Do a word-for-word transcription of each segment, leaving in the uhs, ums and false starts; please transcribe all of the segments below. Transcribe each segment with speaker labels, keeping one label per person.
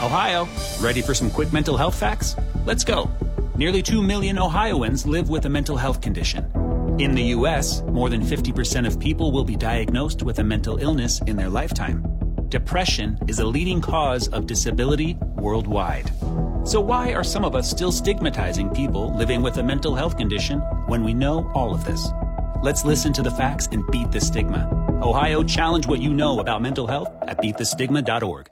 Speaker 1: Ohio, ready for some quick mental health facts? Let's go. Nearly two million Ohioans live with a mental health condition. In the U S, more than fifty percent of people will be diagnosed with a mental illness in their lifetime. Depression is a leading cause of disability worldwide. So why are some of us still stigmatizing people living with a mental health condition when we know all of this? Let's listen to the facts and beat the stigma. Ohio, challenge what you know about mental health at beat the stigma dot org.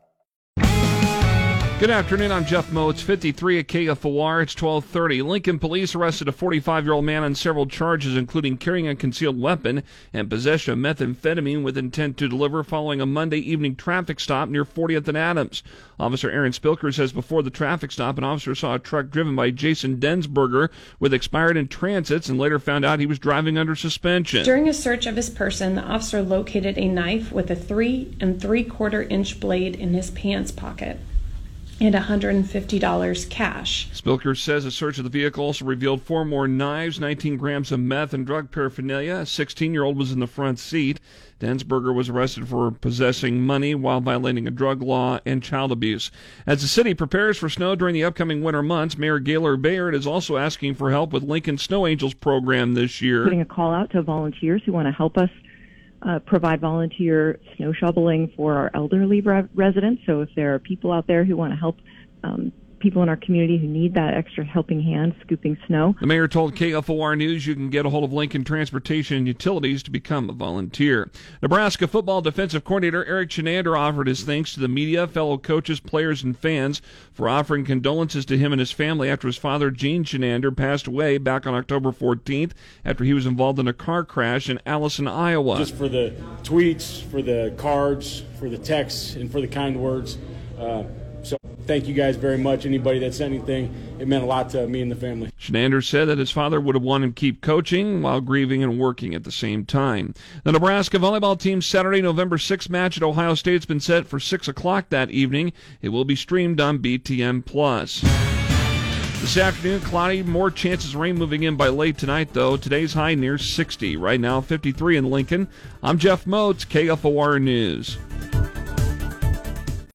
Speaker 2: Good afternoon, I'm Jeff Moats, fifty-three at K F O R. It's twelve thirty. Lincoln police arrested a forty-five-year-old man on several charges, including carrying a concealed weapon and possession of methamphetamine with intent to deliver following a Monday evening traffic stop near fortieth and Adams. Officer Aaron Spilker says before the traffic stop, an officer saw a truck driven by Jason Densberger with expired in transits and later found out he was driving under suspension.
Speaker 3: During a search of his person, the officer located a knife with a three and three-quarter inch blade in his pants pocket and one hundred fifty dollars cash.
Speaker 2: Spilker says a search of the vehicle also revealed four more knives, nineteen grams of meth, and drug paraphernalia. A sixteen-year-old was in the front seat. Densberger was arrested for possessing money while violating a drug law and child abuse. As the city prepares for snow during the upcoming winter months, Mayor Gaylor Bayard is also asking for help with Lincoln's Snow Angels program this year.
Speaker 4: Putting a call out to volunteers who want to help us Uh, provide volunteer snow shoveling for our elderly re- residents. So if there are people out there who want to help um, people in our community who need that extra helping hand scooping snow.
Speaker 2: The mayor told K F O R News you can get a hold of Lincoln Transportation and Utilities to become a volunteer. Nebraska football defensive coordinator Eric Chinander offered his thanks to the media, fellow coaches, players, and fans for offering condolences to him and his family after his father, Gene Chinander, passed away back on October fourteenth after he was involved in a car crash in Allison, Iowa.
Speaker 5: Just for the tweets, for the cards, for the texts, and for the kind words. Uh, So thank you guys very much. Anybody that sent anything, it meant a lot to me and the family.
Speaker 2: Chinander said that his father would have wanted him to keep coaching while grieving and working at the same time. The Nebraska volleyball team's Saturday, November sixth match at Ohio State has been set for six o'clock that evening. It will be streamed on B T N plus. This afternoon, cloudy, more chances of rain moving in by late tonight, though. Today's high near sixty. Right now, fifty-three in Lincoln. I'm Jeff Moats, K F O R News.